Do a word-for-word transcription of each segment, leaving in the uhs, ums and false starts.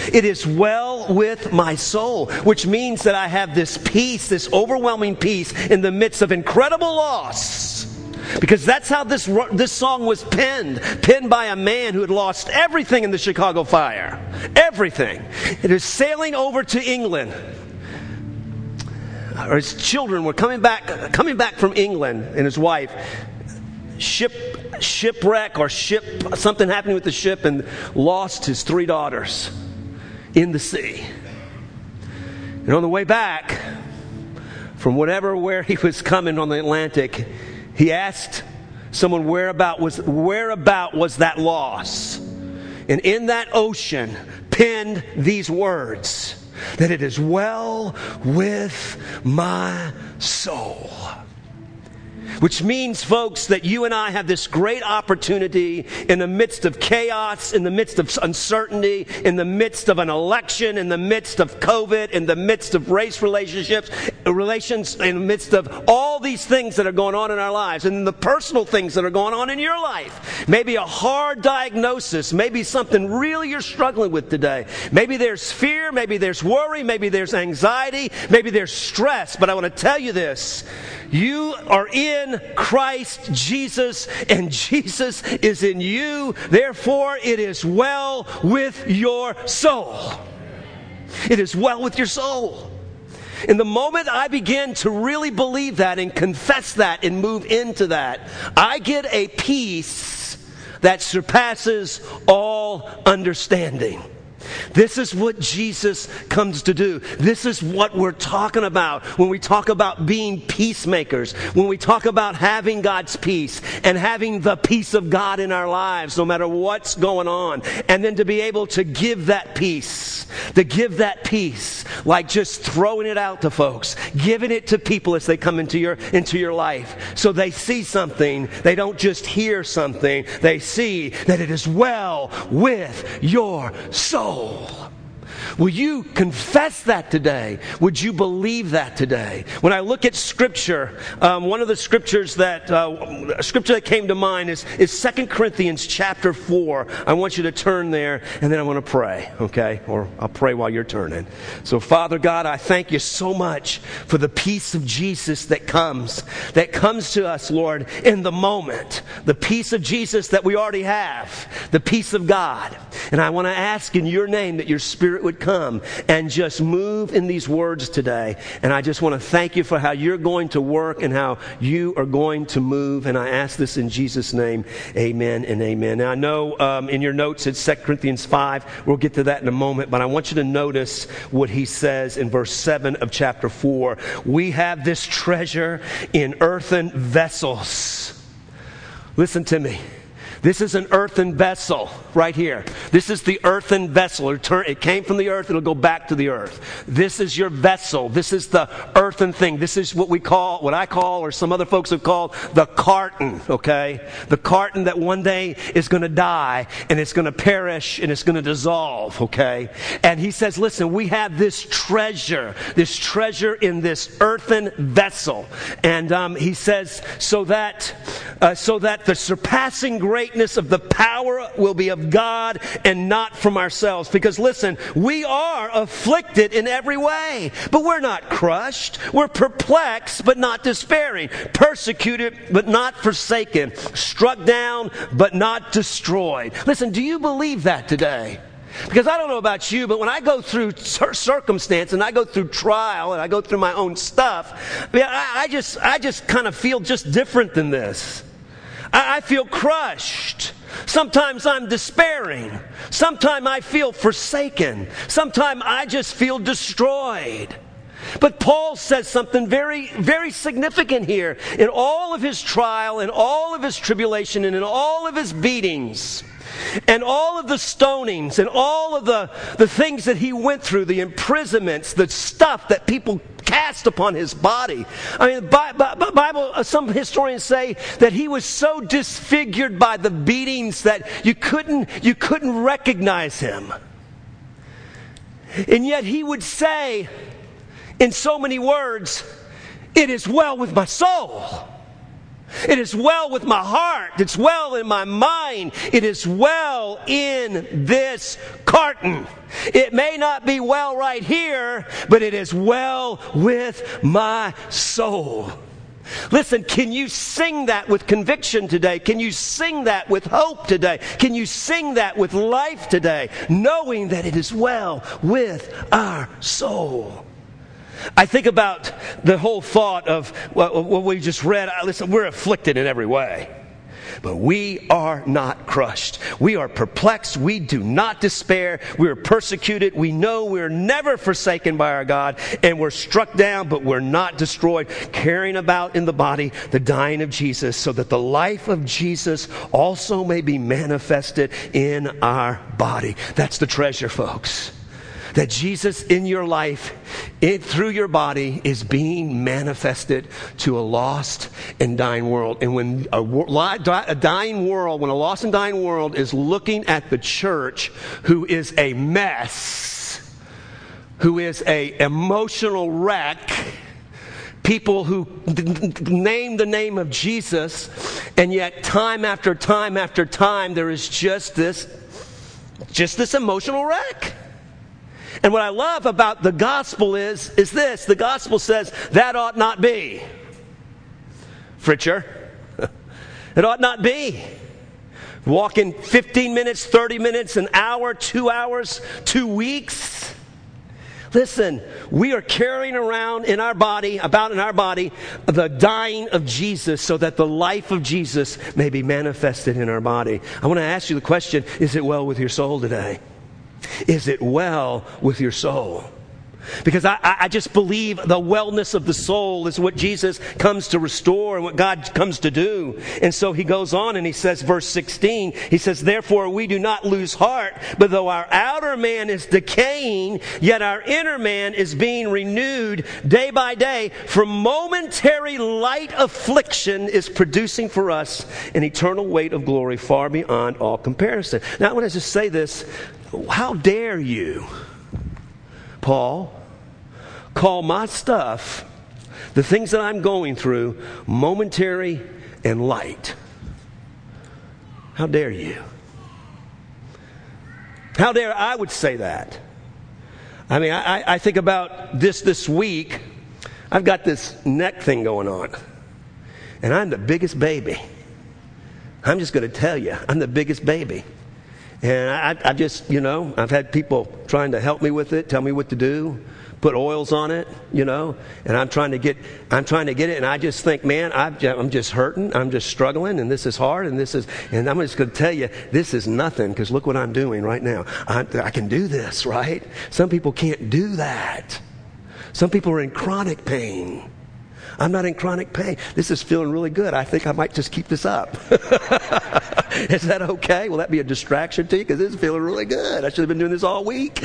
It is well with my soul, which means that I have this peace, this overwhelming peace in the midst of incredible loss. Because that's how this this song was penned. Penned by a man who had lost everything in the Chicago fire. Everything. It is sailing over to England. Or his children were coming back coming back from England, and his wife. Ship shipwreck or ship something happening with the ship, and lost his three daughters in the sea. And on the way back from whatever where he was coming on the Atlantic, he asked someone where about was where about was that loss. And in that ocean penned these words, that it is well with my soul. Which means, folks, that you and I have this great opportunity in the midst of chaos, in the midst of uncertainty, in the midst of an election, in the midst of COVID, in the midst of race relationships, relations, in the midst of all these things that are going on in our lives, and the personal things that are going on in your life. Maybe a hard diagnosis, maybe something really you're struggling with today. Maybe there's fear, maybe there's worry, maybe there's anxiety, maybe there's stress. But I want to tell you this. You are in Christ Jesus, and Jesus is in you. Therefore, it is well with your soul. It is well with your soul. In the moment I begin to really believe that and confess that and move into that, I get a peace that surpasses all understanding. This is what Jesus comes to do. This is what we're talking about when we talk about being peacemakers, when we talk about having God's peace and having the peace of God in our lives no matter what's going on. And then to be able to give that peace, to give that peace, like just throwing it out to folks, giving it to people as they come into your, into your life. So they see something, they don't just hear something, they see that it is well with your soul. Will you confess that today? Would you believe that today? When I look at Scripture, um, one of the scriptures that uh, a scripture that came to mind is, is Second Corinthians chapter four. I want you to turn there, and then I want to pray, okay? Or I'll pray while you're turning. So, Father God, I thank you so much for the peace of Jesus that comes, that comes to us, Lord, in the moment. The peace of Jesus that we already have, the peace of God. And I want to ask in your name that your Spirit would come and just move in these words today. And I just want to thank you for how you're going to work and how you are going to move. And I ask this in Jesus' name. Amen and amen. Now I know um, in your notes it's Second Corinthians five. We'll get to that in a moment. But I want you to notice what he says in verse seven of chapter four. We have this treasure in earthen vessels. Listen to me. This is an earthen vessel right here. This is the earthen vessel. It came from the earth. It'll go back to the earth. This is your vessel. This is the earthen thing. This is what we call, what I call, or some other folks have called, the carton, okay? The carton that one day is going to die, and it's going to perish, and it's going to dissolve, okay? And he says, listen, we have this treasure, this treasure in this earthen vessel. And um, he says, so that, uh, so that the surpassing greatness of the power will be of God and not from ourselves. Because listen, we are afflicted in every way, but we're not crushed. We're perplexed, but not despairing. Persecuted, but not forsaken. Struck down, but not destroyed. Listen, do you believe that today? Because I don't know about you, but when I go through circumstance and I go through trial and I go through my own stuff, I, I just, I just kind of feel just different than this. I feel crushed. Sometimes I'm despairing. Sometimes I feel forsaken. Sometimes I just feel destroyed. But Paul says something very, very significant here. In all of his trial, in all of his tribulation, and in all of his beatings, and all of the stonings, and all of the, the things that he went through, the imprisonments, the stuff that people cast upon his body. I mean, the Bible, some historians say that he was so disfigured by the beatings that you couldn't, you couldn't recognize him. And yet he would say, in so many words, it is well with my soul. It is well with my heart. It's well in my mind. It is well in this carton. It may not be well right here, but it is well with my soul. Listen, can you sing that with conviction today? Can you sing that with hope today? Can you sing that with life today, knowing that it is well with our soul? I think about the whole thought of what we just read. Listen, we're afflicted in every way, but we are not crushed. We are perplexed. We do not despair. We are persecuted. We know we're never forsaken by our God, and we're struck down, but we're not destroyed, carrying about in the body the dying of Jesus, so that the life of Jesus also may be manifested in our body. That's the treasure, folks. That Jesus in your life, in, through your body, is being manifested to a lost and dying world. And when a, a dying world, when a lost and dying world is looking at the church, who is a mess, who is a emotional wreck, people who name the name of Jesus, and yet time after time after time, there is just this, just this emotional wreck. And what I love about the gospel is, is this. The gospel says, that ought not be. Fritcher. It ought not be. Walking fifteen minutes, thirty minutes, an hour, two hours, two weeks. Listen, we are carrying around in our body, about in our body, the dying of Jesus, so that the life of Jesus may be manifested in our body. I want to ask you the question, is it well with your soul today? Is it well with your soul? Because I, I just believe the wellness of the soul is what Jesus comes to restore and what God comes to do. And so he goes on and he says, verse sixteen, he says, therefore we do not lose heart, but though our outer man is decaying, yet our inner man is being renewed day by day. For momentary light affliction is producing for us an eternal weight of glory far beyond all comparison. Now I want to just say this. How dare you, Paul, call my stuff, the things that I'm going through, momentary and light? How dare you? How dare I would say that? I mean, I, I think about this this week. I've got this neck thing going on, and I'm the biggest baby. I'm just going to tell you, I'm the biggest baby. And I, I just, you know, I've had people trying to help me with it, tell me what to do, put oils on it, you know, and I'm trying to get, I'm trying to get it, and I just think, man, I've, I'm just hurting, I'm just struggling, and this is hard, and this is, and I'm just going to tell you, this is nothing, because look what I'm doing right now. I, I can do this, right? Some people can't do that. Some people are in chronic pain. I'm not in chronic pain. This is feeling really good. I think I might just keep this up. Is that okay? Will that be a distraction to you? Because this is feeling really good. I should have been doing this all week.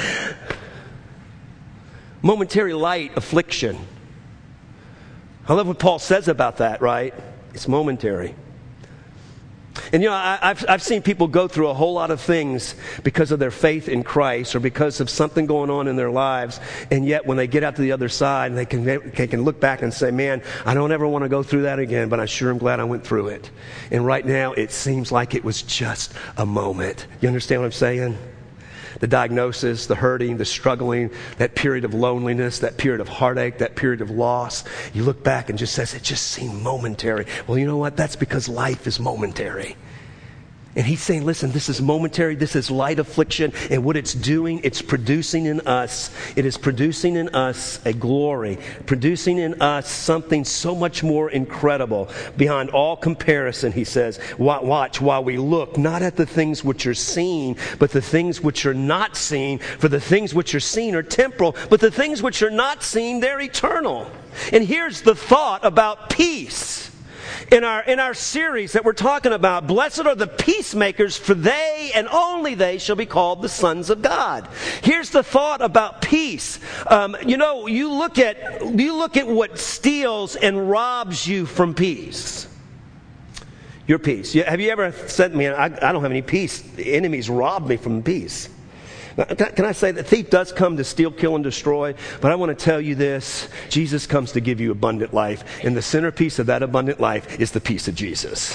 Momentary light affliction. I love what Paul says about that, right? It's momentary. And you know, I, I've, I've seen people go through a whole lot of things because of their faith in Christ or because of something going on in their lives. And yet when they get out to the other side, they can, they can look back and say, man, I don't ever want to go through that again, but I sure am glad I went through it. And right now it seems like it was just a moment. You understand what I'm saying? The diagnosis, the hurting, the struggling, that period of loneliness, that period of heartache, that period of loss. You look back and just says, it just seemed momentary. Well, you know what? That's because life is momentary. And he's saying, listen, this is momentary, this is light affliction, and what it's doing, it's producing in us, it is producing in us a glory, producing in us something so much more incredible, beyond all comparison, he says. Watch, while we look, not at the things which are seen, but the things which are not seen, for the things which are seen are temporal, but the things which are not seen, they're eternal. And here's the thought about peace. In our, in our series that we're talking about, blessed are the peacemakers, for they and only they shall be called the sons of God. Here's the thought about peace. Um, you know, you look at, you look at what steals and robs you from peace. Your peace. Have you ever said, man, I, I don't have any peace. The enemies robbed me from peace. Can I say that thief does come to steal, kill, and destroy? But I want to tell you this. Jesus comes to give you abundant life. And the centerpiece of that abundant life is the peace of Jesus.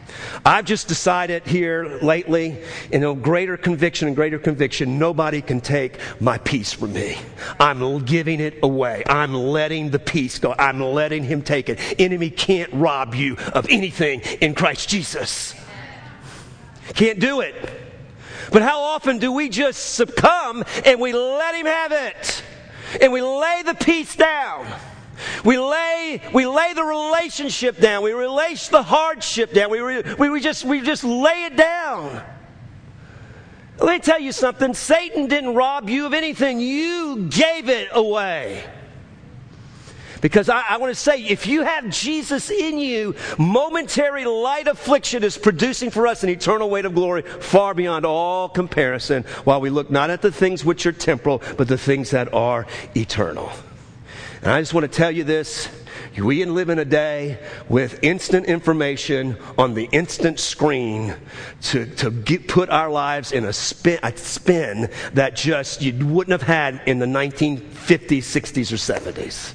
I've just decided here lately, in a greater conviction and greater conviction, nobody can take my peace from me. I'm giving it away. I'm letting the peace go. I'm letting him take it. Enemy can't rob you of anything in Christ Jesus. Can't do it. But how often do we just succumb and we let him have it? And we lay the peace down. We lay, we lay the relationship down. We relate the hardship down. We, re, we, we, just, we just lay it down. Let me tell you something. Satan didn't rob you of anything. You gave it away. Because I, I want to say, if you have Jesus in you, momentary light affliction is producing for us an eternal weight of glory far beyond all comparison, while we look not at the things which are temporal, but the things that are eternal. And I just want to tell you this. We live in a day with instant information on the instant screen to, to get, put our lives in a spin, a spin that just you wouldn't have had in the nineteen fifties, sixties, or seventies.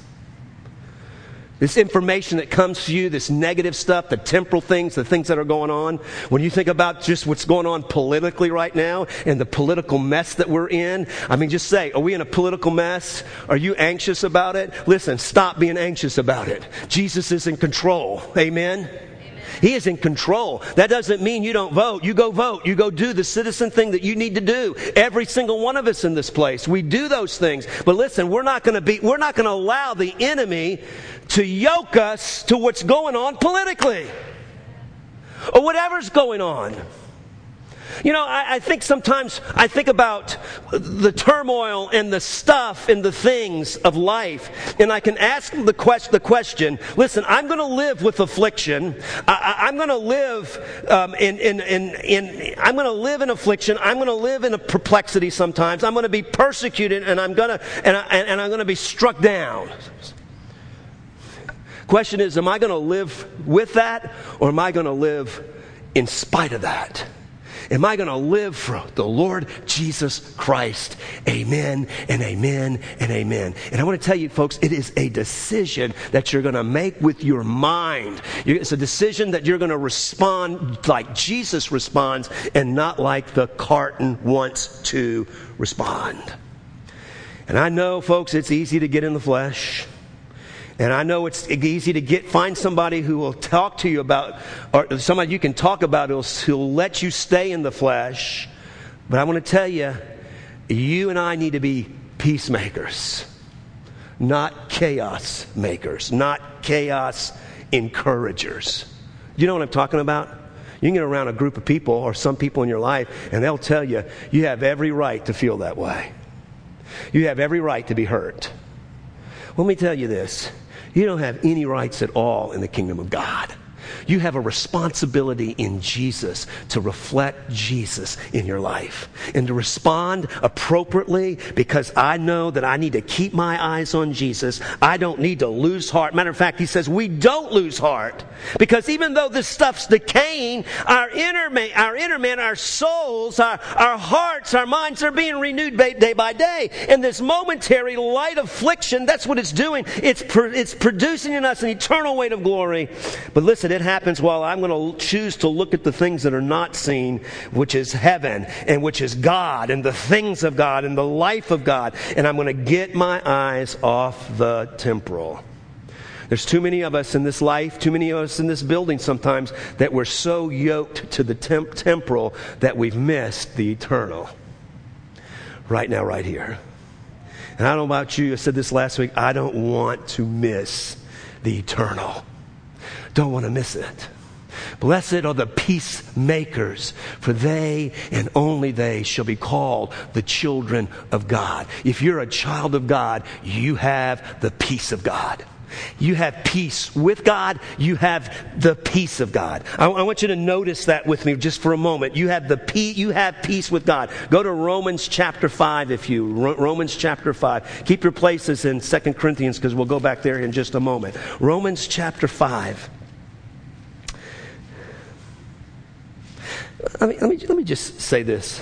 This information that comes to you, this negative stuff, the temporal things, the things that are going on. When you think about just what's going on politically right now and the political mess that we're in, I mean, just say, are we in a political mess? Are you anxious about it? Listen, stop being anxious about it. Jesus is in control. Amen? He is in control. That doesn't mean you don't vote. You go vote. You go do the citizen thing that you need to do. Every single one of us in this place, we do those things. But listen, we're not going to be, we're not going to allow the enemy to yoke us to what's going on politically or whatever's going on. You know, I, I think sometimes I think about the turmoil and the stuff and the things of life, and I can ask the, quest, the question, listen, I'm going to live with affliction. I, I, I'm going to live um, in, in, in, in, I'm going to live in affliction. I'm going to live in a perplexity sometimes. I'm going to be persecuted, and I'm going to, and, I, and I'm going to be struck down. Question is, am I going to live with that, or am I going to live in spite of that? Am I going to live for the Lord Jesus Christ? Amen and amen and amen. And I want to tell you, folks, it is a decision that you're going to make with your mind. It's a decision that you're going to respond like Jesus responds and not like the carton wants to respond. And I know, folks, it's easy to get in the flesh. And I know it's easy to get find somebody who will talk to you about, or somebody you can talk about who'll, who'll let you stay in the flesh. But I want to tell you, you and I need to be peacemakers, not chaos makers, not chaos encouragers. You know what I'm talking about? You can get around a group of people or some people in your life, and they'll tell you, you have every right to feel that way. You have every right to be hurt. Let me tell you this. You don't have any rights at all in the kingdom of God. You have a responsibility in Jesus to reflect Jesus in your life and to respond appropriately, because I know that I need to keep my eyes on Jesus. I don't need to lose heart. Matter of fact, he says we don't lose heart, because even though this stuff's decaying, our inner man, our inner man, our souls, our, our hearts, our minds are being renewed day by day. And this momentary light affliction, that's what it's doing. It's, pro- it's producing in us an eternal weight of glory. But listen, it happens while I'm going to choose to look at the things that are not seen, which is heaven and which is God and the things of God and the life of God. And I'm going to get my eyes off the temporal. There's too many of us in this life, too many of us in this building sometimes, that we're so yoked to the temp- temporal that we've missed the eternal. Right now, right here. And I don't know about you, I said this last week, I don't want to miss the eternal. Don't want to miss it. Blessed are the peacemakers, for they and only they shall be called the children of God. If you're a child of God, you have the peace of God. You have peace with God. You have the peace of God. I, I want you to notice that with me just for a moment. You have the pe- You have peace with God. Go to Romans chapter five, if you Ro- Romans chapter five. Keep your places in Second Corinthians, because we'll go back there in just a moment. Romans chapter five. Let me, let me, let me just say this.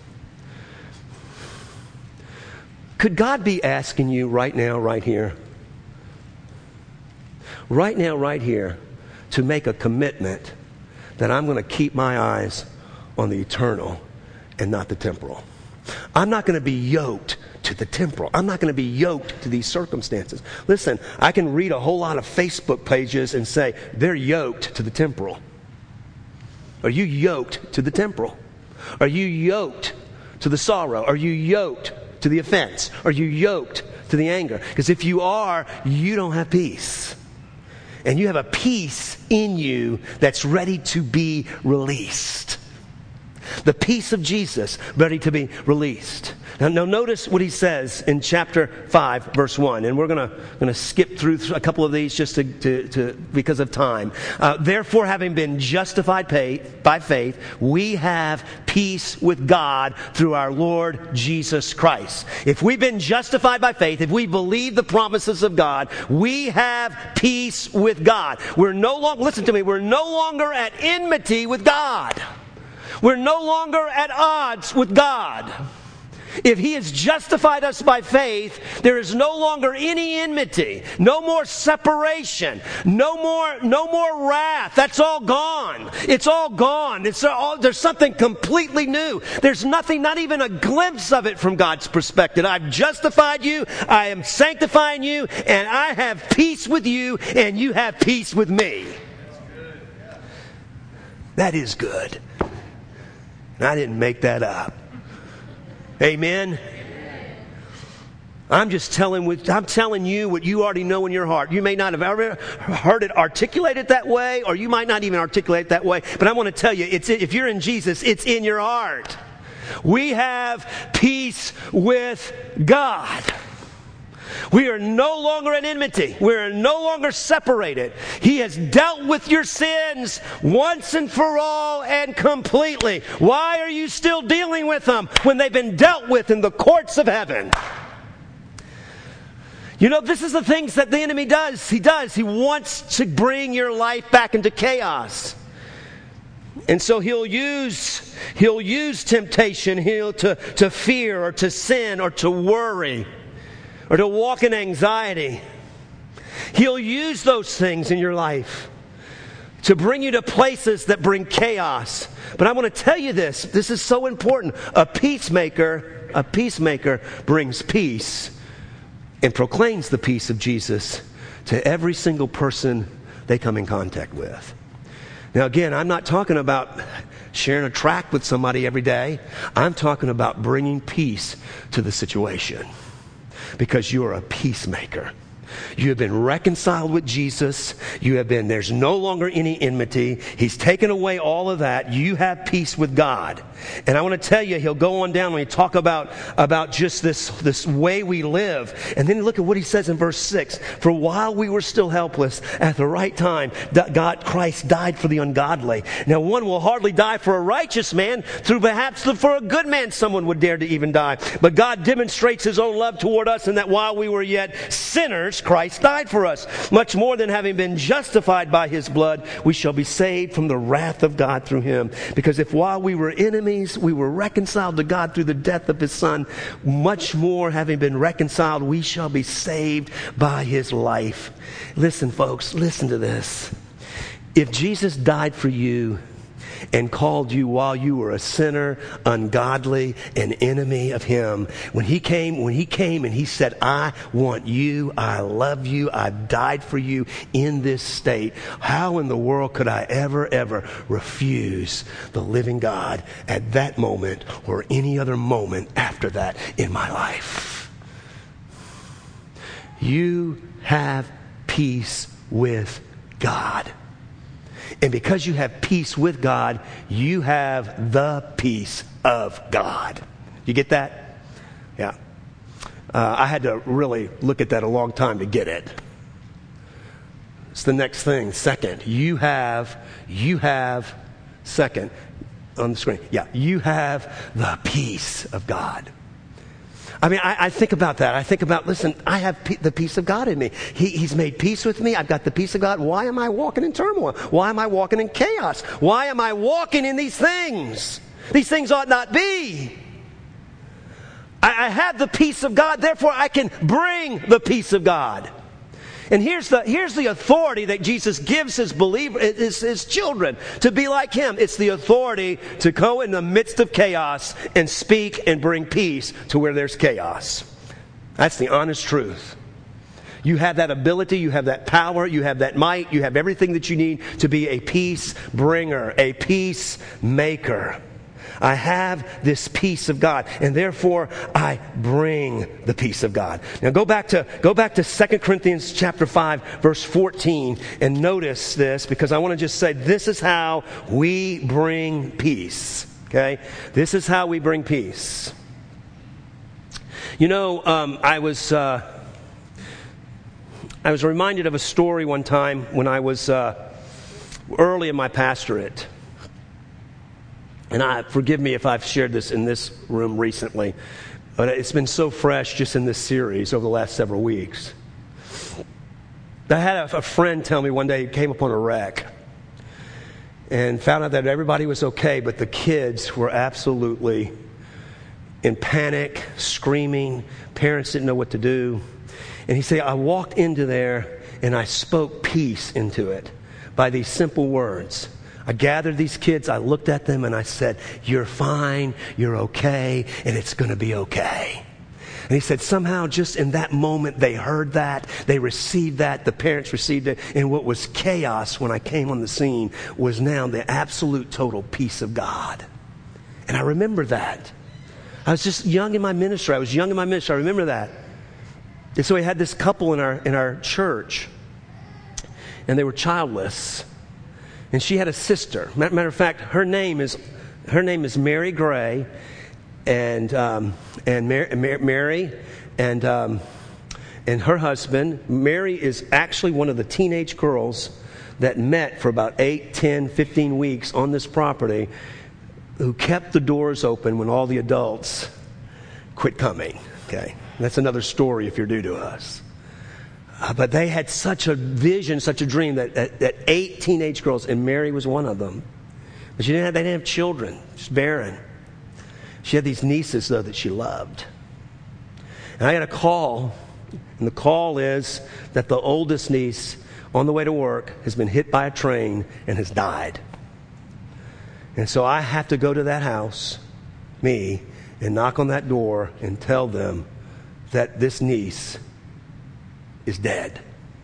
Could God be asking you right now, right here, right now, right here, to make a commitment that I'm going to keep my eyes on the eternal and not the temporal. I'm not going to be yoked to the temporal. I'm not going to be yoked to these circumstances. Listen, I can read a whole lot of Facebook pages and say, they're yoked to the temporal. Are you yoked to the temporal? Are you yoked to the sorrow? Are you yoked to the offense? Are you yoked to the anger? Because if you are, you don't have peace. And you have a peace in you that's ready to be released. The peace of Jesus ready to be released. Now, now notice what he says in chapter five, verse one. And we're going to skip through a couple of these just to, to, to because of time. Uh, Therefore, having been justified pay, by faith, we have peace with God through our Lord Jesus Christ. If we've been justified by faith, if we believe the promises of God, we have peace with God. We're no longer, listen to me, we're no longer at enmity with God. We're no longer at odds with God. If He has justified us by faith, there is no longer any enmity, no more separation, no more, no more wrath. That's all gone. It's all gone. It's all, there's something completely new. There's nothing, not even a glimpse of it from God's perspective. I've justified you, I am sanctifying you, and I have peace with you, and you have peace with me. That is good. And I didn't make that up. Amen? I'm just telling with I'm telling you what you already know in your heart. You may not have ever heard it articulated that way, or you might not even articulate it that way. But I want to tell you, it's if you're in Jesus, it's in your heart. We have peace with God. We are no longer at enmity. We are no longer separated. He has dealt with your sins once and for all and completely. Why are you still dealing with them when they've been dealt with in the courts of heaven? You know, this is the things that the enemy does. He does. He wants to bring your life back into chaos. And so he'll use he'll use temptation, he'll to, to fear or to sin or to worry, or to walk in anxiety. He'll use those things in your life to bring you to places that bring chaos. But I want to tell you this. This is so important. A peacemaker, a peacemaker brings peace and proclaims the peace of Jesus to every single person they come in contact with. Now again, I'm not talking about sharing a tract with somebody every day. I'm talking about bringing peace to the situation. Because you are a peacemaker. You have been reconciled with Jesus. You have been, there's no longer any enmity. He's taken away all of that. You have peace with God. And I want to tell you, he'll go on down when he talk about, about just this, this way we live. And then look at what he says in verse six. For while we were still helpless, at the right time, God, Christ died for the ungodly. Now one will hardly die for a righteous man, through perhaps for a good man someone would dare to even die. But God demonstrates His own love toward us in that while we were yet sinners, Christ died for us. Much more than having been justified by His blood, we shall be saved from the wrath of God through Him. Because if while we were enemies, we were reconciled to God through the death of His Son, much more having been reconciled, we shall be saved by His life. Listen, folks, listen to this. If Jesus died for you and called you while you were a sinner, ungodly, an enemy of Him, when He came, when He came and He said, I want you, I love you, I've died for you in this state, how in the world could I ever, ever refuse the living God at that moment or any other moment after that in my life? You have peace with God. And because you have peace with God, you have the peace of God. You get that? Yeah. Uh, I had to really look at that a long time to get it. It's the next thing. Second, you have, you have, second, on the screen. Yeah, you have the peace of God. I mean, I, I think about that. I think about, listen, I have pe- the peace of God in me. He, he's made peace with me. I've got the peace of God. Why am I walking in turmoil? Why am I walking in chaos? Why am I walking in these things? These things ought not be. I, I have the peace of God, therefore I can bring the peace of God. And here's the, here's the authority that Jesus gives his believer, his, his children, to be like him. It's the authority to go in the midst of chaos and speak and bring peace to where there's chaos. That's the honest truth. You have that ability, you have that power, you have that might, you have everything that you need to be a peace bringer, a peace maker. I have this peace of God, and therefore I bring the peace of God. Now go back to go back to Second Corinthians chapter five, verse fourteen, and notice this, because I want to just say this is how we bring peace. Okay? This is how we bring peace. You know, um, I was uh, I was reminded of a story one time when I was uh, early in my pastorate. And I, forgive me if I've shared this in this room recently, but it's been so fresh just in this series over the last several weeks. I had a, a friend tell me one day he came upon a wreck and found out that everybody was okay, but the kids were absolutely in panic, screaming. Parents didn't know what to do. And he said, I walked into there and I spoke peace into it by these simple words. I gathered these kids, I looked at them, and I said, you're fine, you're okay, and it's going to be okay. And he said, somehow just in that moment, they heard that, they received that, the parents received it, and what was chaos when I came on the scene was now the absolute total peace of God. And I remember that. I was just young in my ministry. I was young in my ministry. I remember that. And so we had this couple in our in our church, and they were childless. And she had a sister. Matter of fact, her name is her name is Mary Gray, and um, and Mary, Mary and um, and her husband. Mary is actually one of the teenage girls that met for about eight, ten, fifteen weeks on this property, who kept the doors open when all the adults quit coming. Okay, that's another story if you're new to us. Uh, but they had such a vision, such a dream that, that, that eight teenage girls, and Mary was one of them. But she didn't have, they didn't have children. She's barren. She had these nieces, though, that she loved. And I got a call, and the call is that the oldest niece, on the way to work, has been hit by a train and has died. And so I have to go to that house, me, and knock on that door and tell them that this niece is dead.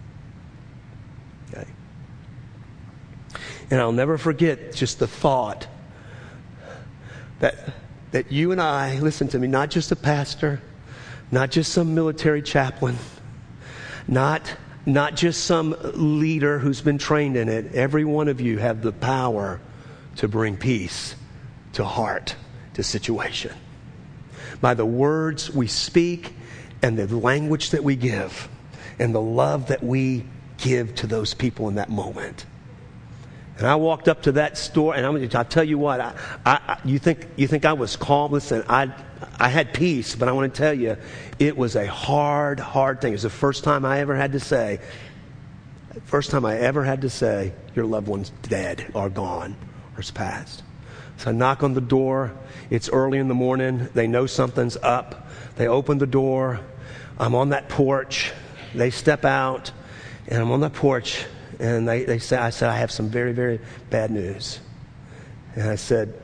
Okay. And I'll never forget just the thought that that you and I, listen to me, not just a pastor, not just some military chaplain, not not just some leader who's been trained in it. Every one of you have the power to bring peace to heart, to situation. By the words we speak and the language that we give, and the love that we give to those people in that moment. And I walked up to that store, and I'm going to I'll tell you what, I, I, you think you think I was calm? Listen, I I had peace, but I want to tell you, it was a hard, hard thing. It was the first time I ever had to say, first time I ever had to say, your loved one's dead or gone or is passed. So I knock on the door. It's early in the morning. They know something's up. They open the door. I'm on that porch. They step out, and I'm on the porch, and they, they say, I said, I have some very, very bad news. And I said,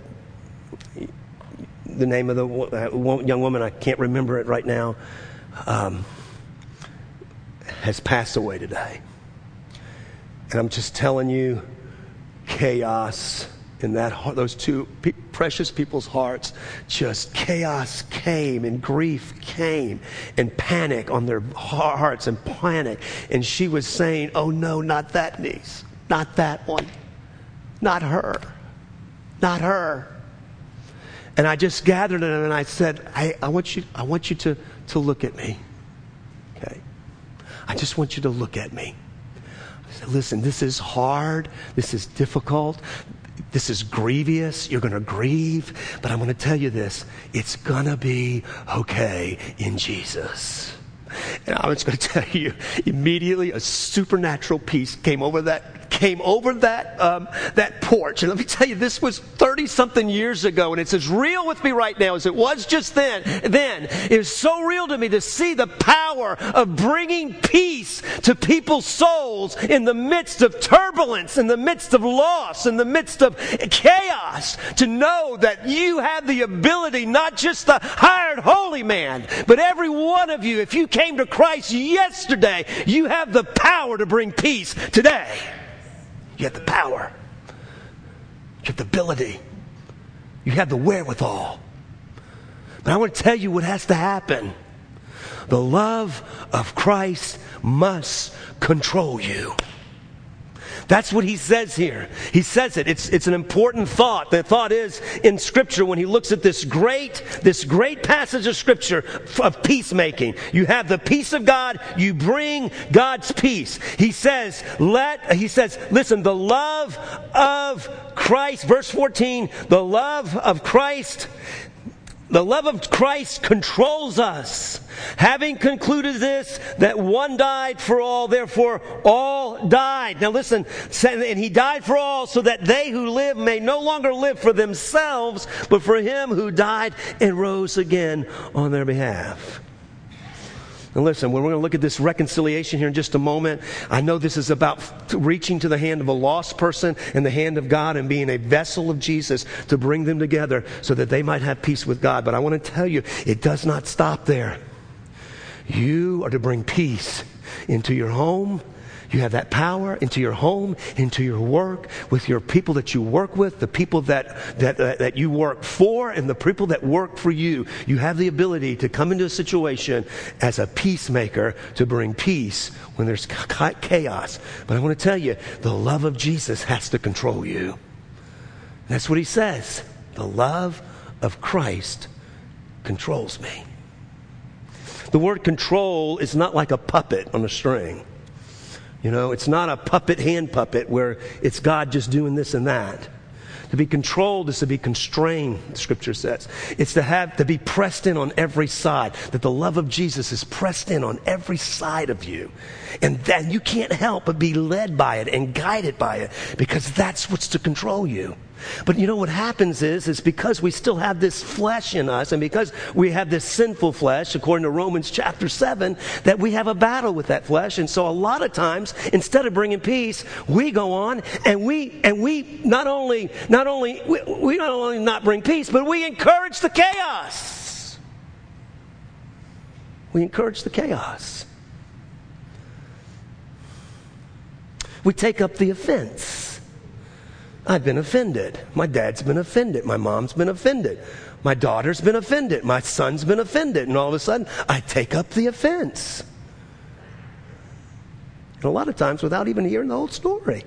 the name of the young woman, I can't remember it right now, um, has passed away today. And I'm just telling you, chaos in that those two pe- precious people's hearts, just chaos came and grief came and panic on their hearts and panic. And she was saying, oh no, not that niece, not that one, not her, not her. And I just gathered them and I said, hey, I want you, I want you to, to look at me. Okay. I just want you to look at me. I said, listen, this is hard. This is difficult. This is grievous. You're going to grieve. But I'm going to tell you this. It's going to be okay in Jesus. And I was going to tell you, immediately a supernatural peace came over that came over that um, that porch. And let me tell you, this was thirty-something years ago, and it's as real with me right now as it was just then. Then it was so real to me to see the power of bringing peace to people's souls in the midst of turbulence, in the midst of loss, in the midst of chaos, to know that you have the ability, not just the hired holy man, but every one of you, if you came to Christ yesterday, you have the power to bring peace today. You have the power. You have the ability. You have the wherewithal. But I want to tell you what has to happen. The love of Christ must control you. That's what he says here. He says it. It's, it's an important thought. The thought is in Scripture when he looks at this great, this great passage of Scripture of peacemaking. You have the peace of God. You bring God's peace. He says, let, he says, listen, the love of Christ, verse fourteen, the love of Christ, the love of Christ controls us. Having concluded this, that one died for all, therefore all died. Now listen, and he died for all so that they who live may no longer live for themselves, but for him who died and rose again on their behalf. And listen, we're going to look at this reconciliation here in just a moment. I know this is about reaching to the hand of a lost person and the hand of God and being a vessel of Jesus to bring them together so that they might have peace with God. But I want to tell you, it does not stop there. You are to bring peace into your home. You have that power into your home, into your work, with your people that you work with, the people that that uh, that you work for, and the people that work for you. You have the ability to come into a situation as a peacemaker to bring peace when there's chaos. But I want to tell you, the love of Jesus has to control you. That's what he says. The love of Christ controls me. The word control is not like a puppet on a string. You know, it's not a puppet, hand puppet, where it's God just doing this and that. To be controlled is to be constrained, the Scripture says. It's to have, to be pressed in on every side. That the love of Jesus is pressed in on every side of you. And then you can't help but be led by it and guided by it, because that's what's to control you. But you know what happens is, is because we still have this flesh in us, and because we have this sinful flesh, according to Romans chapter seven, that we have a battle with that flesh. And so a lot of times, instead of bringing peace, we go on and we and we not only not only we, we not only not bring peace, but we encourage the chaos. We encourage the chaos. We take up the offense. I've been offended. My dad's been offended. My mom's been offended. My daughter's been offended. My son's been offended. And all of a sudden, I take up the offense. And a lot of times without even hearing the whole story.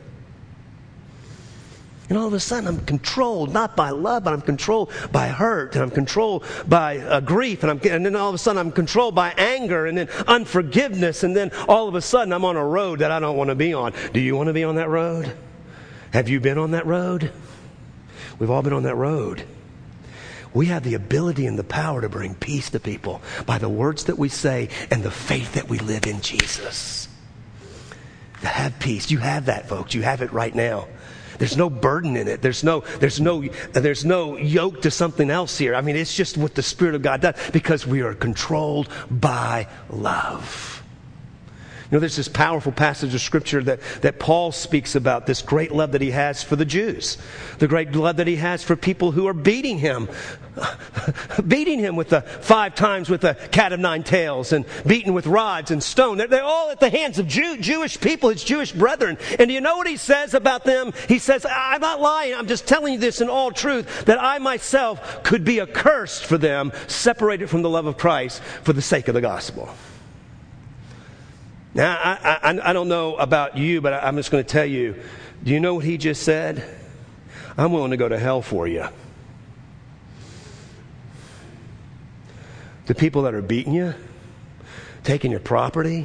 And all of a sudden, I'm controlled, not by love, but I'm controlled by hurt. And I'm controlled by uh, grief. And, I'm, and then all of a sudden, I'm controlled by anger and then unforgiveness. And then all of a sudden, I'm on a road that I don't want to be on. Do you want to be on that road? Have you been on that road? We've all been on that road. We have the ability and the power to bring peace to people by the words that we say and the faith that we live in Jesus. To have peace. You have that, folks. You have it right now. There's no burden in it. There's no, there's no, there's no yoke to something else here. I mean, it's just what the Spirit of God does, because we are controlled by love. You know, there's this powerful passage of Scripture that, that Paul speaks about, this great love that he has for the Jews. The great love that he has for people who are beating him. beating him with the five times with a cat of nine tails, and beaten with rods and stone. They're, they're all at the hands of Jew, Jewish people, his Jewish brethren. And do you know what he says about them? He says, I'm not lying, I'm just telling you this in all truth, that I myself could be accursed for them, separated from the love of Christ for the sake of the gospel. Now, I, I, I don't know about you, but I'm just going to tell you, do you know what he just said? I'm willing to go to hell for you. The people that are beating you, taking your property.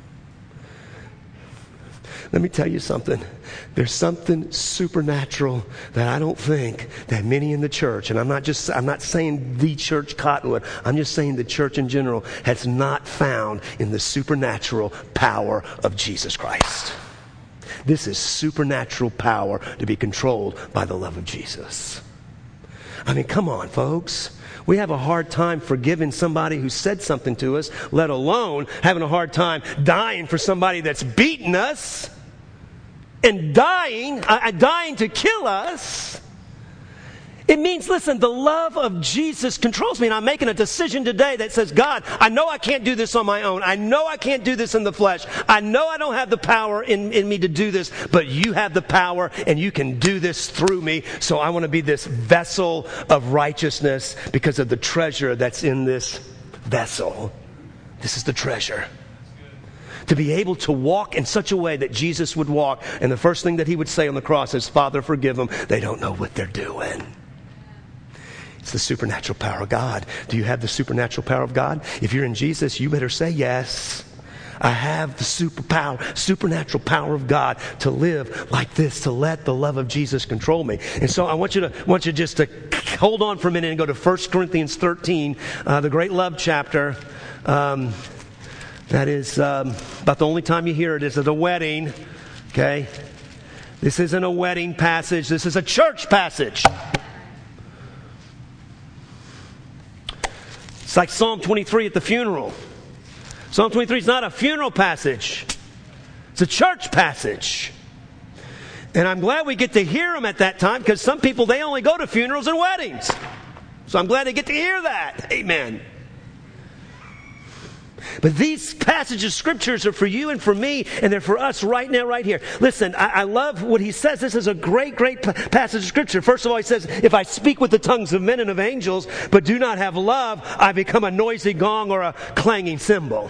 Let me tell you something. There's something supernatural that I don't think that many in the church, and I'm not just I'm not saying the church Cottonwood, I'm just saying the church in general has not found in the supernatural power of Jesus Christ. This is supernatural power to be controlled by the love of Jesus. I mean, come on, folks. We have a hard time forgiving somebody who said something to us, let alone having a hard time dying for somebody that's beaten us and dying, uh, dying to kill us. It means, listen, the love of Jesus controls me. And I'm making a decision today that says, God, I know I can't do this on my own. I know I can't do this in the flesh. I know I don't have the power in, in me to do this, but you have the power and you can do this through me. So I want to be this vessel of righteousness because of the treasure that's in this vessel. This is the treasure. To be able to walk in such a way that Jesus would walk. And the first thing that he would say on the cross is, Father, forgive them. They don't know what they're doing. It's the supernatural power of God. Do you have the supernatural power of God? If you're in Jesus, you better say yes. I have the superpower, supernatural power of God to live like this, to let the love of Jesus control me. And so I want you to want you just to hold on for a minute and go to First Corinthians thirteen, uh, the great love chapter. Um, that is um, about the only time you hear it is at a wedding. Okay, this isn't a wedding passage. This is a church passage. It's like Psalm twenty-three at the funeral. Psalm twenty-three is not a funeral passage. It's a church passage. And I'm glad we get to hear them at that time because some people, they only go to funerals and weddings. So I'm glad they get to hear that. Amen. But these passages of scriptures are for you and for me, and they're for us right now, right here. Listen, I, I love what he says. This is a great, great p- passage of scripture. First of all, he says, if I speak with the tongues of men and of angels, but do not have love, I become a noisy gong or a clanging cymbal.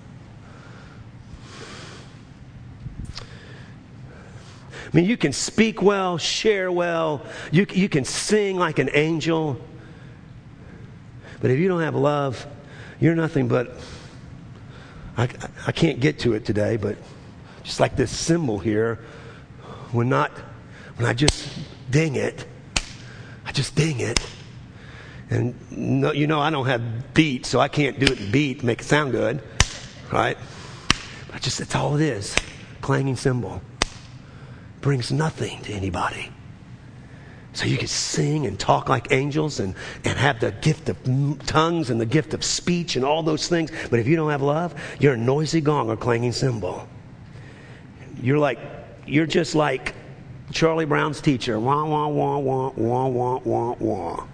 I mean, you can speak well, share well, you, you can sing like an angel, but if you don't have love, you're nothing but... I, I can't get to it today, but just like this cymbal here, when not, when I just ding it, I just ding it. And no, you know, I don't have beat, so I can't do it in beat, make it sound good, right? But just, that's all it is. Clanging cymbal. Brings nothing to anybody. So you can sing and talk like angels and, and have the gift of tongues and the gift of speech and all those things. But if you don't have love, you're a noisy gong or clanging cymbal. You're like, you're just like Charlie Brown's teacher. Wah, wah, wah, wah, wah, wah, wah, wah.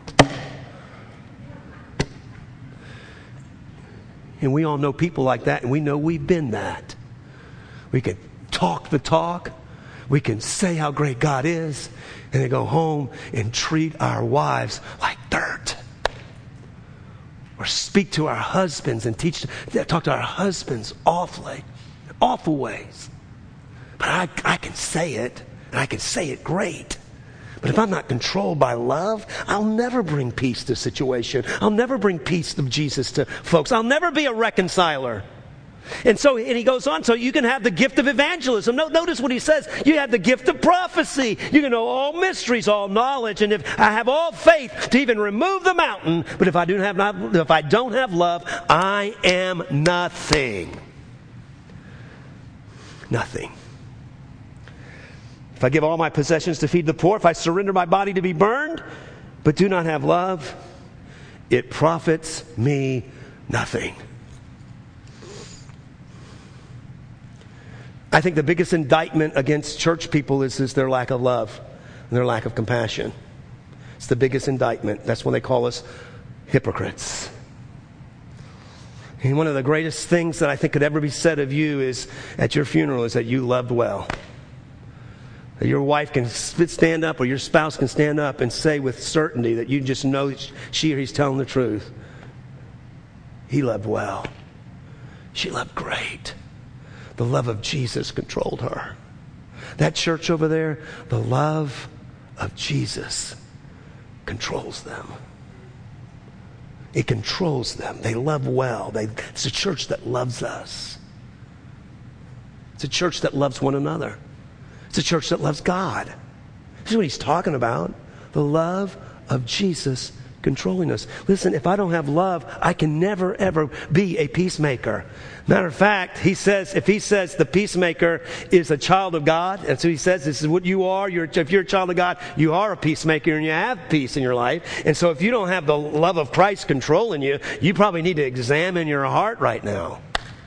And we all know people like that, and we know we've been that. We can talk the talk. We can say how great God is, and then go home and treat our wives like dirt. Or speak to our husbands and teach, talk to our husbands awfully, awful ways. But I, I can say it, and I can say it great. But if I'm not controlled by love, I'll never bring peace to a situation. I'll never bring peace of Jesus to folks. I'll never be a reconciler. And so, and he goes on, so you can have the gift of evangelism. No, notice what he says. You have the gift of prophecy. You can know all mysteries, all knowledge. And if I have all faith to even remove the mountain, but if I do have not, if I don't have love, I am nothing. Nothing. If I give all my possessions to feed the poor, if I surrender my body to be burned, but do not have love, it profits me nothing. I think the biggest indictment against church people is, is their lack of love and their lack of compassion. It's the biggest indictment. That's when they call us hypocrites. And one of the greatest things that I think could ever be said of you is at your funeral is that you loved well. That your wife can stand up or your spouse can stand up and say with certainty that you just know she or he's telling the truth. He loved well. She loved great. The love of Jesus controlled her. That church over there, the love of Jesus controls them. It controls them. They love well. They, it's a church that loves us. It's a church that loves one another. It's a church that loves God. This is what he's talking about. The love of Jesus controlling us. Listen, if I don't have love, I can never, ever be a peacemaker. Matter of fact, he says, if he says the peacemaker is a child of God, and so he says this is what you are, you're, if you're a child of God, you are a peacemaker and you have peace in your life. And so if you don't have the love of Christ controlling you, you probably need to examine your heart right now.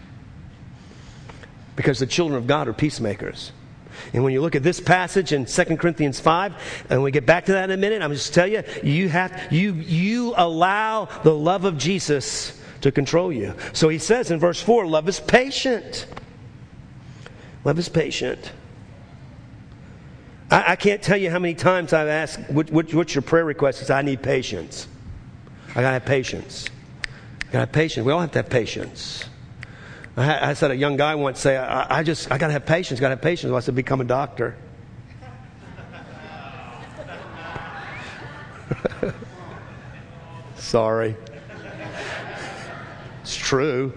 Because the children of God are peacemakers. And when you look at this passage in Second Corinthians five, and we get back to that in a minute, I'm just tell you, you have you you allow the love of Jesus to control you. So he says in verse four, love is patient. Love is patient. I, I can't tell you how many times I've asked, what, what, what's your prayer request? He says, I need patience. I gotta have patience. I gotta have patience. We all have to have patience. I, had, I said a young guy once say, I, I just, I got to have patience, got to have patience. Well, I said, become a doctor. Sorry. It's true.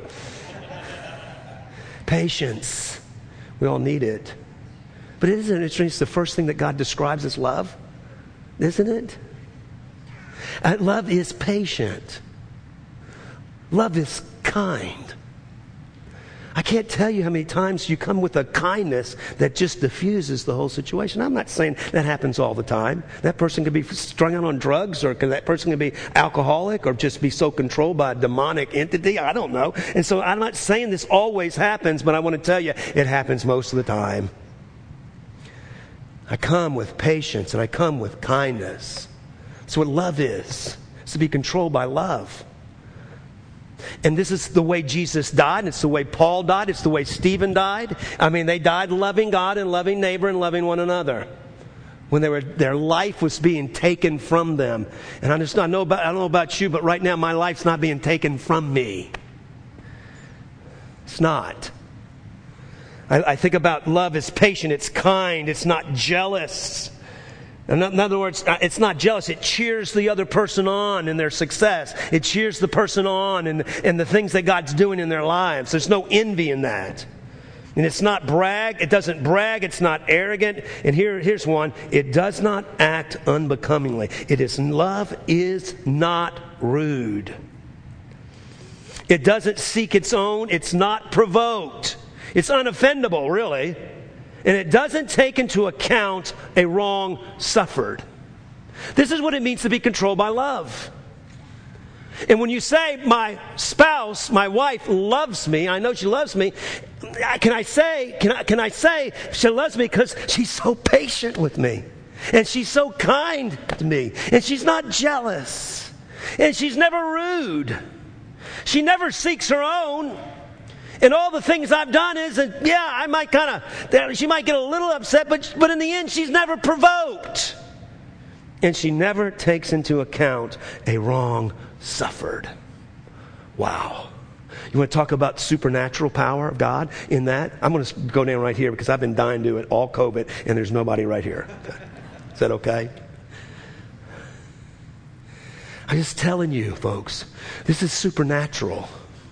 Patience. We all need it. But isn't it interesting? It's the first thing that God describes as love, isn't it? Uh, love is patient. Love is kind. I can't tell you how many times you come with a kindness that just diffuses the whole situation. I'm not saying that happens all the time. That person could be strung out on drugs, or that person could be alcoholic, or just be so controlled by a demonic entity. I don't know. And so I'm not saying this always happens, but I want to tell you it happens most of the time. I come with patience and I come with kindness. That's what love is. It's to be controlled by love. And this is the way Jesus died, and it's the way Paul died, it's the way Stephen died. I mean, they died loving God and loving neighbor and loving one another. When they were, their life was being taken from them. And I just I know about I don't know about you, but right now my life's not being taken from me. It's not. I, I think about love as patient, it's kind, it's not jealous. In other words, it's not jealous. It cheers the other person on in their success. It cheers the person on in, in the things that God's doing in their lives. There's no envy in that. And it's not brag. It doesn't brag. It's not arrogant. And here, here's one. It does not act unbecomingly. It is love is not rude. It doesn't seek its own. It's not provoked. It's unoffendable, really. And it doesn't take into account a wrong suffered. This is what it means to be controlled by love. And when you say, my spouse, my wife loves me, I know she loves me, can I say, can I, can I say she loves me because she's so patient with me. And she's so kind to me. And she's not jealous. And she's never rude. She never seeks her own. And all the things I've done is, that, yeah, I might kind of, she might get a little upset, but, but in the end, she's never provoked. And she never takes into account a wrong suffered. Wow. You want to talk about supernatural power of God in that? I'm going to go down right here because I've been dying to do it all COVID, and there's nobody right here. Is that okay? I'm just telling you, folks, this is supernatural.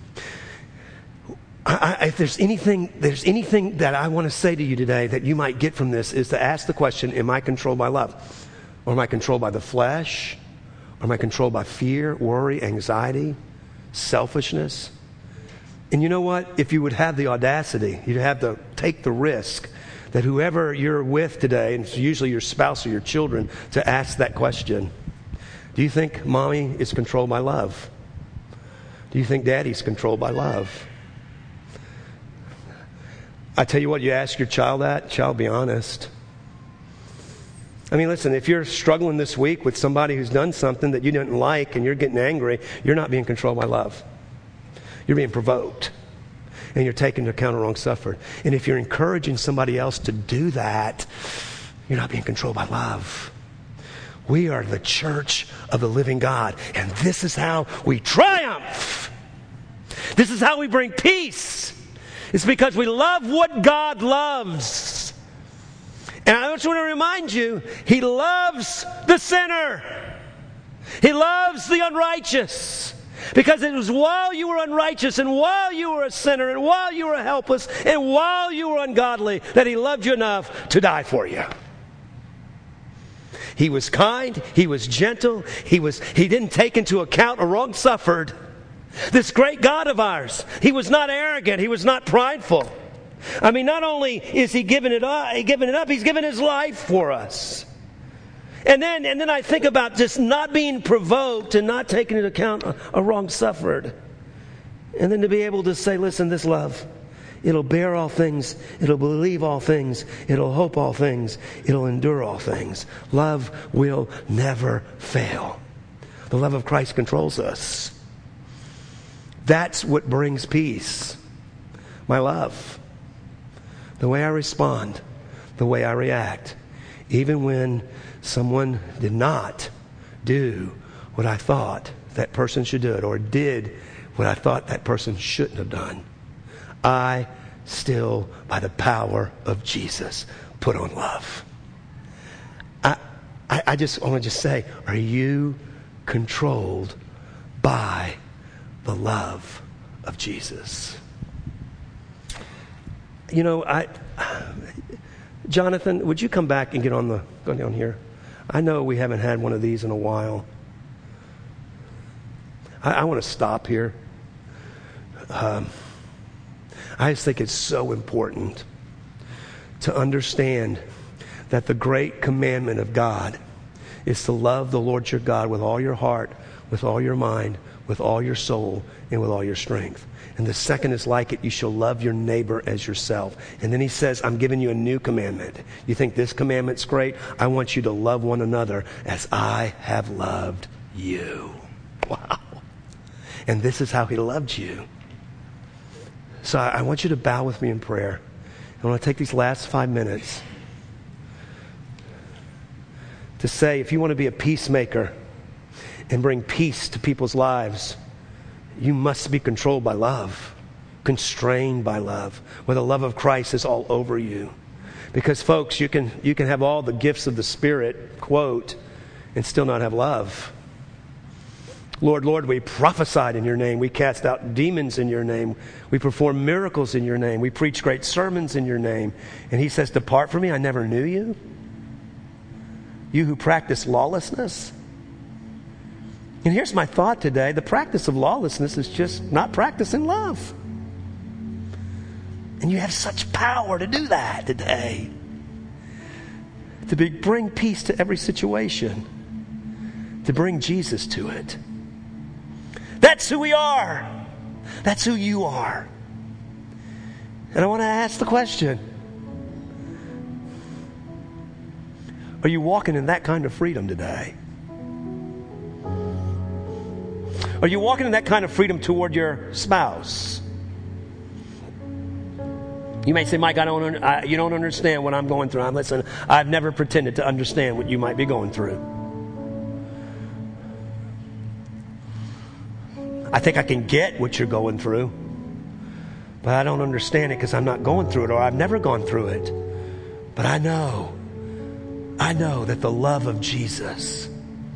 I, I, if there's anything, there's anything that I want to say to you today that you might get from this is to ask the question, am I controlled by love? Or am I controlled by the flesh? Or am I controlled by fear, worry, anxiety, selfishness? And you know what? If you would have the audacity, you'd have to take the risk that whoever you're with today, and it's usually your spouse or your children, to ask that question. Do you think mommy is controlled by love? Do you think daddy's controlled by love? I tell you what, you ask your child that, child, be honest. I mean, listen, if you're struggling this week with somebody who's done something that you didn't like and you're getting angry, you're not being controlled by love. You're being provoked. And you're taking into account a wrong suffered. And if you're encouraging somebody else to do that, you're not being controlled by love. We are the church of the living God. And this is how we triumph. This is how we bring peace. It's because we love what God loves. And I just want to remind you, He loves the sinner. He loves the unrighteous. Because it was while you were unrighteous and while you were a sinner and while you were helpless and while you were ungodly that He loved you enough to die for you. He was kind. He was gentle. He was, he didn't take into account a wrong suffered. This great God of ours, he was not arrogant. He was not prideful. I mean, not only is he giving it up, giving it up, he's given his life for us. And then, and then I think about just not being provoked and not taking into account a, a wrong suffered. And then to be able to say, listen, this love, it'll bear all things. It'll believe all things. It'll hope all things. It'll endure all things. Love will never fail. The love of Christ controls us. That's what brings peace. My love. The way I respond. The way I react. Even when someone did not do what I thought that person should do it, or did what I thought that person shouldn't have done. I still, by the power of Jesus, put on love. I, I, I just want to just say, are you controlled by the love of Jesus? You know, I, Jonathan, would you come back and get on the go down here? I know we haven't had one of these in a while. I, I want to stop here. Um, I just think it's so important to understand that the great commandment of God is to love the Lord your God with all your heart, with all your mind, with all your soul, and with all your strength. And the second is like it, you shall love your neighbor as yourself. And then he says, I'm giving you a new commandment. You think this commandment's great? I want you to love one another as I have loved you. Wow. And this is how he loved you. So I want you to bow with me in prayer. I want to take these last five minutes to say, if you want to be a peacemaker and bring peace to people's lives, you must be controlled by love, constrained by love, where the love of Christ is all over you. Because, folks, you can you can have all the gifts of the Spirit, quote, and still not have love. Lord, Lord, we prophesied in your name. We cast out demons in your name. We perform miracles in your name. We preach great sermons in your name. And he says, depart from me, I never knew you. You who practice lawlessness. And here's my thought today. The practice of lawlessness is just not practicing love. And you have such power to do that today. To be, bring peace to every situation. To bring Jesus to it. That's who we are. That's who you are. And I want to ask the question. Are you walking in that kind of freedom today? Are you walking in that kind of freedom toward your spouse? You may say, Mike, I don't, I, you don't understand what I'm going through. I'm listen, I've never pretended to understand what you might be going through. I think I can get what you're going through, but I don't understand it because I'm not going through it, or I've never gone through it. But I know, I know that the love of Jesus,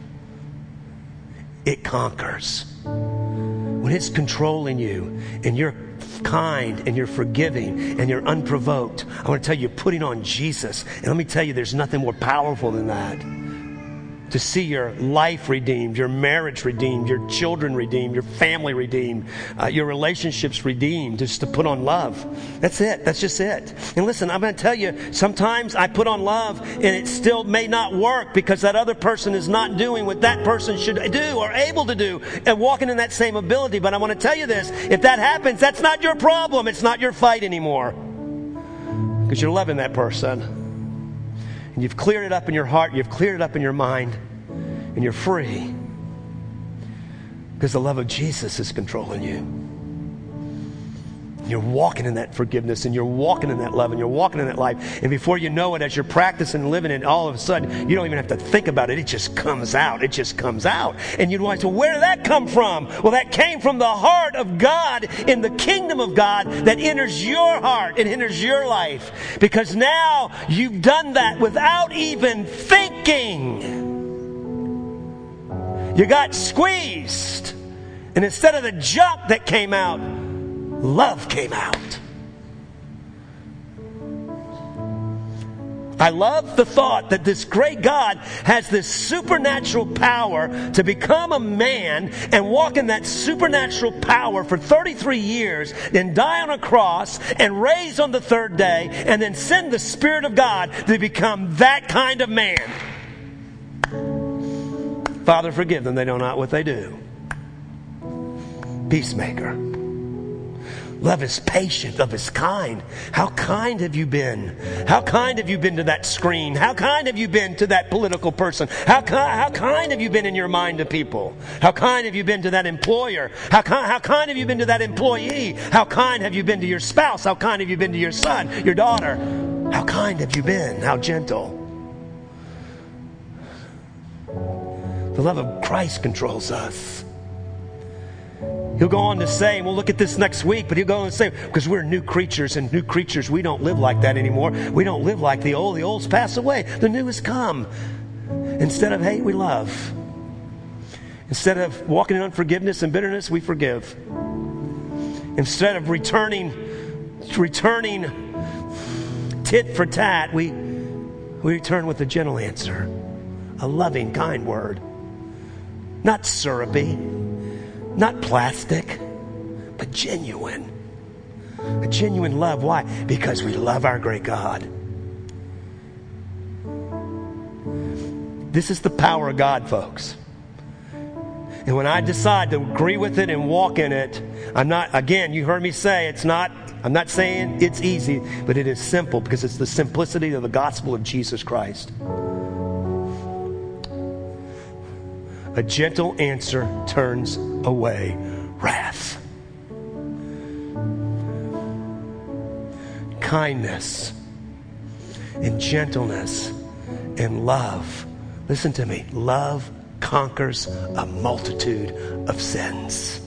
it conquers. When it's controlling you and you're kind and you're forgiving and you're unprovoked, I want to tell you, you're putting on Jesus. And let me tell you, there's nothing more powerful than that. To see your life redeemed, your marriage redeemed, your children redeemed, your family redeemed, uh, your relationships redeemed, just to put on love. That's it. That's just it. And listen, I'm going to tell you, sometimes I put on love and it still may not work because that other person is not doing what that person should do or able to do and walking in that same ability. But I want to tell you this, if that happens, that's not your problem. It's not your fight anymore. Because you're loving that person. And you've cleared it up in your heart, you've cleared it up in your mind, and you're free. Because the love of Jesus is controlling you. You're walking in that forgiveness, and you're walking in that love, and you're walking in that life. And before you know it, as you're practicing and living it, all of a sudden, you don't even have to think about it. It just comes out. It just comes out. And you'd wonder, well, where did that come from? Well, that came from the heart of God in the kingdom of God that enters your heart and enters your life. Because now you've done that without even thinking. You got squeezed. And instead of the junk that came out, love came out. I love the thought that this great God has this supernatural power to become a man and walk in that supernatural power for thirty-three years, then die on a cross and raise on the third day, and then send the Spirit of God to become that kind of man. Father, forgive them. They know not what they do. Peacemaker. Love is patient. Love is kind. How kind have you been? How kind have you been to that screen? How kind have you been to that political person? How, ki- how kind have you been in your mind to people? How kind have you been to that employer? How, ki- how kind have you been to that employee? How kind have you been to your spouse? How kind have you been to your son, your daughter? How kind have you been? How gentle? The love of Christ controls us. He'll go on to say, and we'll look at this next week, but he'll go on and say, because we're new creatures, and new creatures, we don't live like that anymore. We don't live like the old. The old's passed away. The new has come. Instead of hate, we love. Instead of walking in unforgiveness and bitterness, we forgive. Instead of returning, returning tit for tat, we, we return with a gentle answer, a loving, kind word. Not syrupy. Not plastic, but genuine. A genuine love. Why? Because we love our great God. This is the power of God, folks. And when I decide to agree with it and walk in it, I'm not, again, you heard me say, it's not, I'm not saying it's easy, but it is simple because it's the simplicity of the gospel of Jesus Christ. A gentle answer turns away wrath. Kindness and gentleness and love. Listen to me. Love conquers a multitude of sins.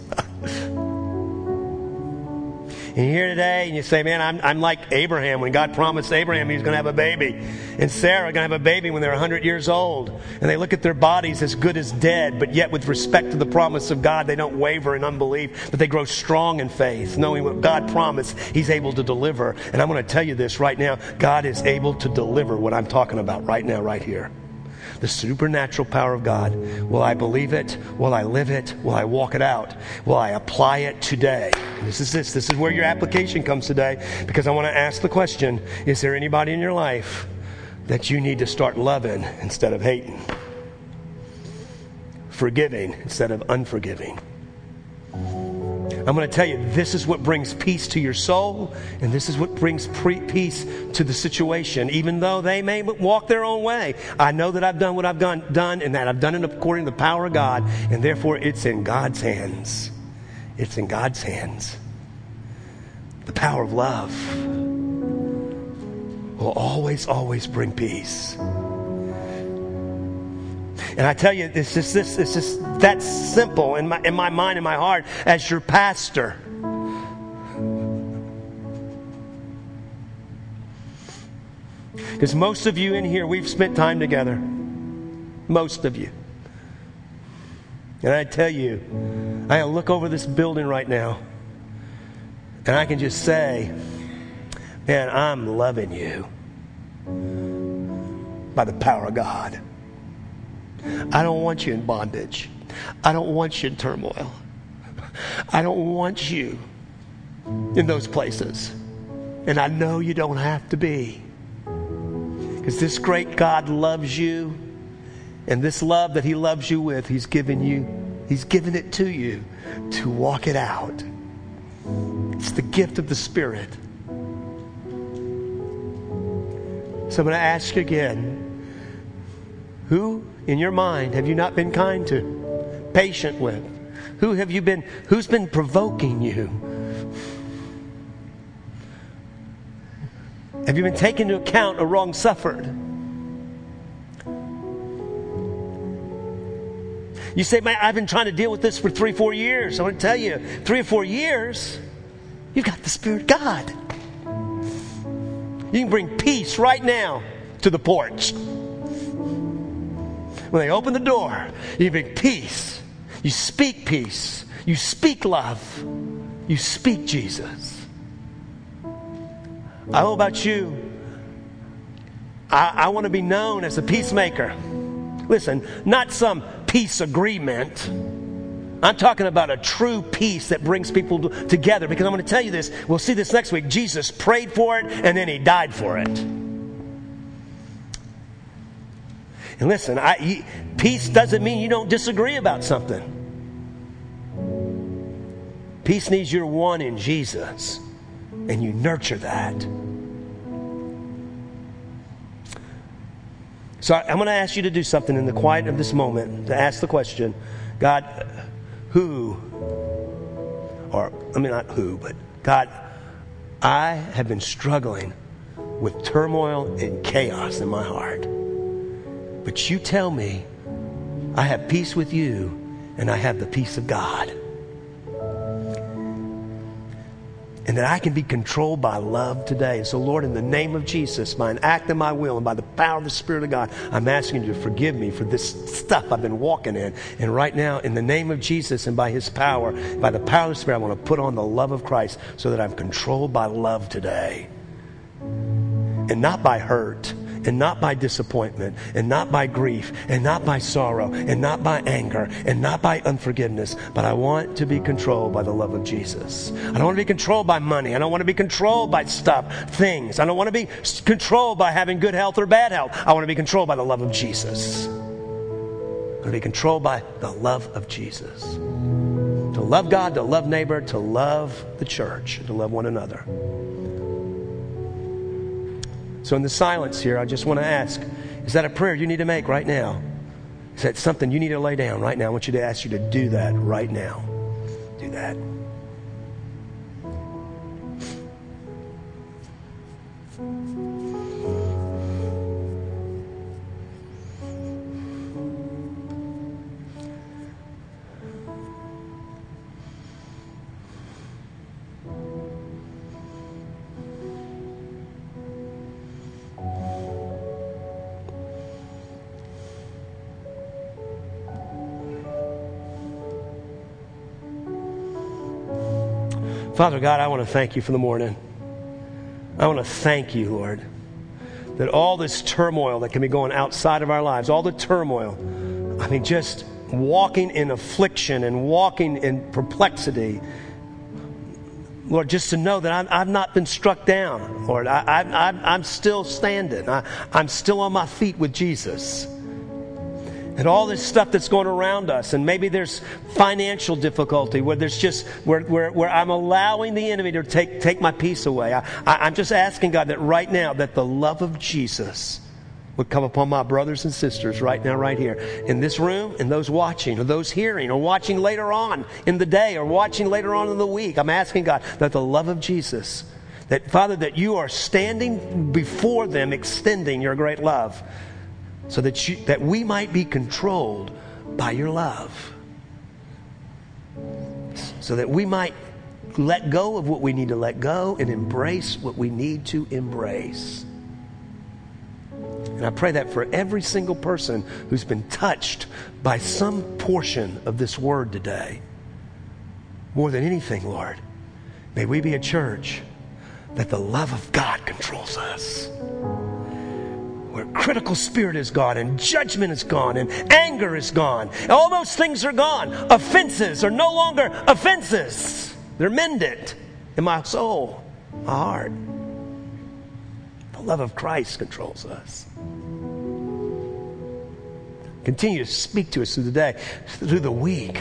And you're here today and you say, man, I'm, I'm like Abraham. When God promised Abraham he was going to have a baby. And Sarah going to have a baby when they're one hundred years old. And they look at their bodies as good as dead. But yet with respect to the promise of God, they don't waver in unbelief. But they grow strong in faith. Knowing what God promised, he's able to deliver. And I'm going to tell you this right now. God is able to deliver what I'm talking about right now, right here. The supernatural power of God. Will I believe it? Will I live it? Will I walk it out? Will I apply it today? And this is this. This is where your application comes today, because I want to ask the question, is there anybody in your life that you need to start loving instead of hating? Forgiving instead of unforgiving? I'm going to tell you, this is what brings peace to your soul, and this is what brings pre- peace to the situation. Even though they may walk their own way, I know that I've done what I've done, done and that I've done it according to the power of God, and therefore it's in God's hands. It's in God's hands. The power of love will always, always bring peace. And I tell you, it's just this, it's just that simple in my in my mind, in my heart, as your pastor. Because most of you in here, we've spent time together. Most of you. And I tell you, I look over this building right now, and I can just say, man, I'm loving you by the power of God. I don't want you in bondage. I don't want you in turmoil. I don't want you in those places. And I know you don't have to be. Because this great God loves you. And this love that he loves you with, he's given you, he's given it to you to walk it out. It's the gift of the Spirit. So I'm going to ask you again, who in your mind have you not been kind to, patient with? Who have you been, who's been provoking you? Have you been taking into account a wrong suffered? You say, man, I've been trying to deal with this for three, four years. I want to tell you, three or four years, you've got the Spirit of God. You can bring peace right now to the porch. When they open the door, you bring peace. You speak peace. You speak love. You speak Jesus. I don't know about you. I, I want to be known as a peacemaker. Listen, not some peace agreement. I'm talking about a true peace that brings people together. Because I'm going to tell you this. We'll see this next week. Jesus prayed for it, and then he died for it. And listen, I, he, peace doesn't mean you don't disagree about something. Peace needs you're one in Jesus, and you nurture that. So I'm going to ask you to do something in the quiet of this moment, to ask the question, God, who, or I mean not who, but God, I have been struggling with turmoil and chaos in my heart. But you tell me I have peace with you, and I have the peace of God. And that I can be controlled by love today. And so, Lord, in the name of Jesus, by an act of my will and by the power of the Spirit of God, I'm asking you to forgive me for this stuff I've been walking in. And right now, in the name of Jesus and by His power, by the power of the Spirit, I want to put on the love of Christ so that I'm controlled by love today. And not by hurt, and not by disappointment, and not by grief, and not by sorrow, and not by anger, and not by unforgiveness, but I want to be controlled by the love of Jesus. I don't want to be controlled by money. I don't want to be controlled by stuff, things. I don't want to be controlled by having good health or bad health. I want to be controlled by the love of Jesus. I want to be controlled by the love of Jesus. To love God, to love neighbor, to love the church, to love one another. So in the silence here, I just want to ask, is that a prayer you need to make right now? Is that something you need to lay down right now? I want you to ask you to do that right now. Do that. Father God, I want to thank you for the morning. I want to thank you, Lord, that all this turmoil that can be going outside of our lives, all the turmoil, I mean, just walking in affliction and walking in perplexity, Lord, just to know that I'm, I've not been struck down, Lord. I, I, I'm, I'm still standing. I, I'm still on my feet with Jesus. And all this stuff that's going around us, and maybe there's financial difficulty where there's just where where, where I'm allowing the enemy to take take my peace away. I, I, I'm just asking God that right now that the love of Jesus would come upon my brothers and sisters right now, right here in this room, and those watching, or those hearing, or watching later on in the day, or watching later on in the week. I'm asking God that the love of Jesus, that Father, that you are standing before them, extending your great love. So that you, that we might be controlled by your love. So that we might let go of what we need to let go and embrace what we need to embrace. And I pray that for every single person who's been touched by some portion of this word today. More than anything, Lord, may we be a church that the love of God controls us. Where critical spirit is gone, and judgment is gone, and anger is gone. All those things are gone. Offenses are no longer offenses. They're mended in my soul, my heart. The love of Christ controls us. Continue to speak to us through the day, through the week.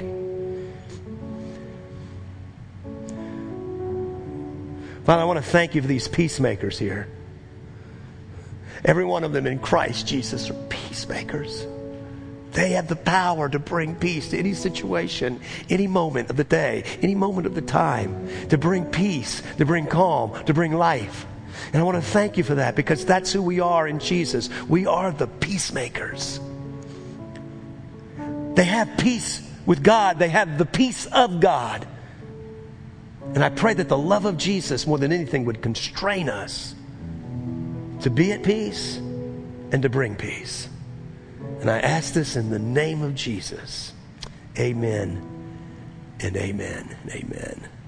Father, I want to thank you for these peacemakers here. Every one of them in Christ Jesus are peacemakers. They have the power to bring peace to any situation, any moment of the day, any moment of the time, to bring peace, to bring calm, to bring life. And I want to thank you for that, because that's who we are in Jesus. We are the peacemakers. They have peace with God. They have the peace of God. And I pray that the love of Jesus, more than anything, would constrain us to be at peace and to bring peace. And I ask this in the name of Jesus. Amen and amen and amen.